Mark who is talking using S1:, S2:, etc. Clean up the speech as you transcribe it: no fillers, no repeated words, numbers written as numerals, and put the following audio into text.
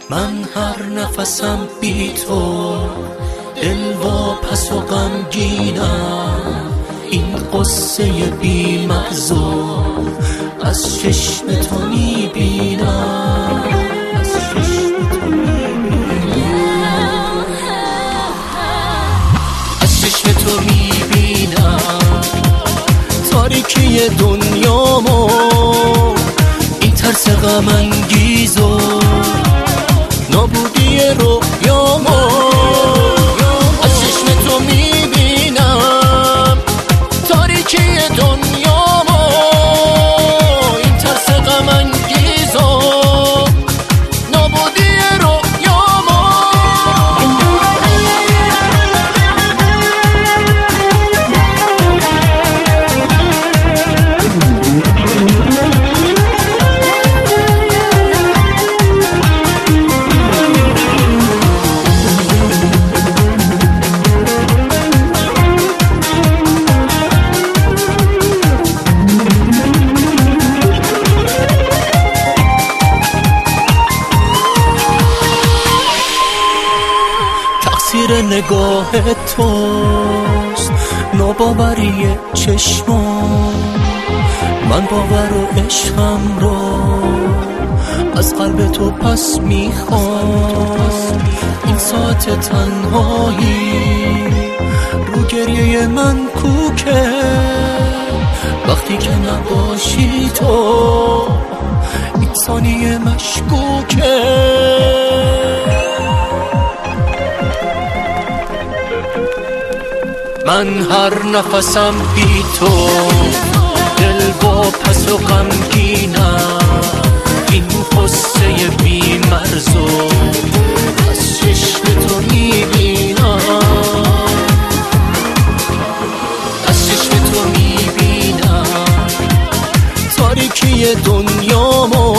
S1: من هر نفسم بی تو دل و پس و غمگینم، این قصه بی مغزو از چشم تو میبینم، از چشم تو میبینم، از چشم تو میبینم تاریکی دنیامو، این ترس غم انگیزو نابودی رویامو، از چشم تو میبینم تاریکی دنیامو، این ترس غم انگیزو نابودی رویامو. تقصیر نگاه توست، ناباوری چشمام، من باور و عشقم رو از قلب تو پس میخوام، این ساعت تنهایی رو گریه من کوکه، وقتی که نباشی تو این ثانیه مشکوکه. من هر نفسم بی تو دل با پس و غمگینم، این قصه بی مرزو از چشم تو میبینم، از چشم تو میبینم تاریکی دنیامو،